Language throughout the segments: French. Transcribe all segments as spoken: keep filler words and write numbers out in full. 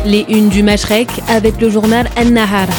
Les unes du Mashrek avec le journal An-Nahar.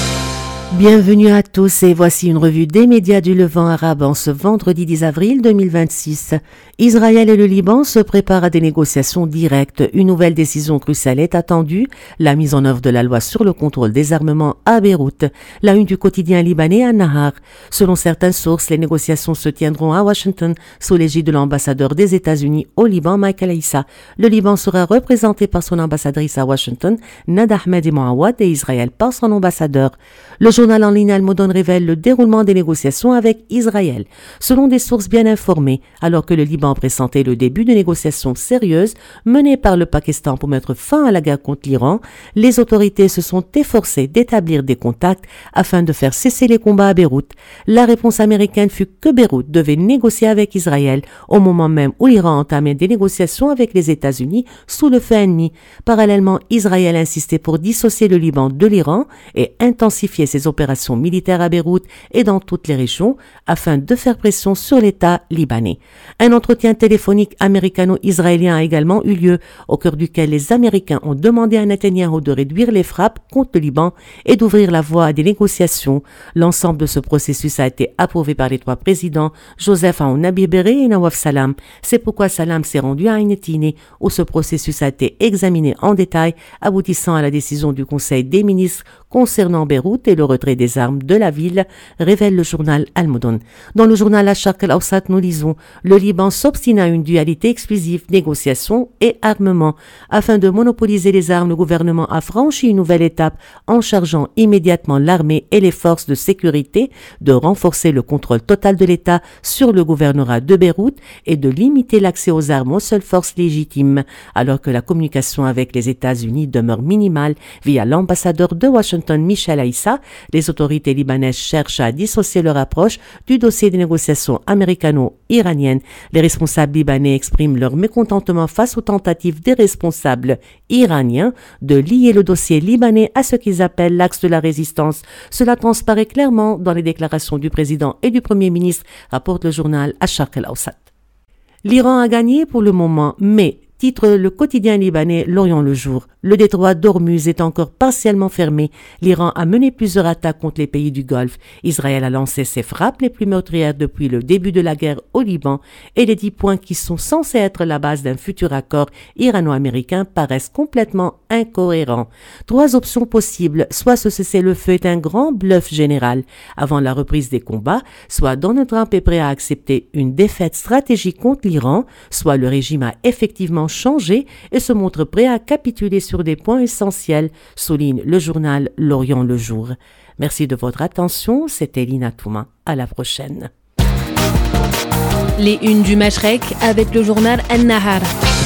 Bienvenue à tous et voici une revue des médias du Levant arabe en ce vendredi dix avril deux mille vingt-six. Israël et le Liban se préparent à des négociations directes. Une nouvelle décision cruciale est attendue, la mise en œuvre de la loi sur le contrôle des armements à Beyrouth. La une du quotidien libanais An-Nahar. Selon certaines sources, les négociations se tiendront à Washington sous l'égide de l'ambassadeur des États-Unis au Liban, Michael Issa. Le Liban sera représenté par son ambassadrice à Washington, Nada Ahmed Mouawad, et Israël par son ambassadeur. Le journal en ligne Al-Modon révèle le déroulement des négociations avec Israël. Selon des sources bien informées, alors que le Liban pressentait le début de négociations sérieuses menées par le Pakistan pour mettre fin à la guerre contre l'Iran, les autorités se sont efforcées d'établir des contacts afin de faire cesser les combats à Beyrouth. La réponse américaine fut que Beyrouth devait négocier avec Israël au moment même où l'Iran entamait des négociations avec les États-Unis sous le feu ennemi. Parallèlement, Israël insistait pour dissocier le Liban de l'Iran et intensifier ses opérations militaires à Beyrouth et dans toutes les régions afin de faire pression sur l'État libanais. Un entretien téléphonique américano-israélien a également eu lieu, au cœur duquel les Américains ont demandé à Netanyahou de réduire les frappes contre le Liban et d'ouvrir la voie à des négociations. L'ensemble de ce processus a été approuvé par les trois présidents, Joseph Aoun Nabi Berri et Nawaf Salam. C'est pourquoi Salam s'est rendu à Ain Tine, où ce processus a été examiné en détail, aboutissant à la décision du Conseil des ministres concernant Beyrouth et le retrait des armes de la ville, révèle le journal Al-Modon. Dans le journal Al-Sharq Al-Awsat, nous lisons « Le Liban s'obstine à une dualité exclusive, négociation et armement. Afin de monopoliser les armes, le gouvernement a franchi une nouvelle étape en chargeant immédiatement l'armée et les forces de sécurité de renforcer le contrôle total de l'État sur le gouvernorat de Beyrouth et de limiter l'accès aux armes aux seules forces légitimes, alors que la communication avec les États-Unis demeure minimale via l'ambassadeur de Washington, Michel Aissa. Les autorités libanaises cherchent à dissocier leur approche du dossier des négociations américano-iraniennes. Les responsables libanais expriment leur mécontentement face aux tentatives des responsables iraniens de lier le dossier libanais à ce qu'ils appellent l'axe de la résistance. Cela transparaît clairement dans les déclarations du président et du premier ministre, rapporte le journal Al-Sharq Al-Awsat. L'Iran a gagné pour le moment, mais titre le quotidien libanais L'Orient le jour. Le détroit d'Ormuz est encore partiellement fermé. L'Iran a mené plusieurs attaques contre les pays du Golfe. Israël a lancé ses frappes les plus meurtrières depuis le début de la guerre au Liban et les dix points qui sont censés être la base d'un futur accord irano-américain paraissent complètement incohérents. Trois options possibles, soit ce cessez-le-feu est un grand bluff général avant la reprise des combats, soit Donald Trump est prêt à accepter une défaite stratégique contre l'Iran, soit le régime a effectivement changé et se montre prêt à capituler sur des points essentiels, souligne le journal L'Orient le jour. Merci de votre attention, c'était Lina Touma. À la prochaine. Les unes du Mashrek avec le journal An-Nahar.